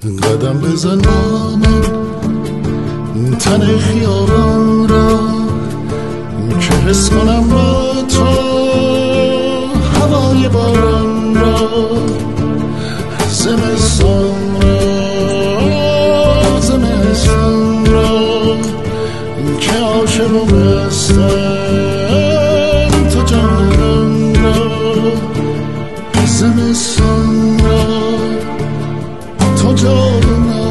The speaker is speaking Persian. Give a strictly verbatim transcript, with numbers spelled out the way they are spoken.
قدم بزن با من تن خیابان را که حس کنم با تو هوای باران را، زمستان را زمستان را که عاشق و بستم تو جانم را، زمستان را تو جانم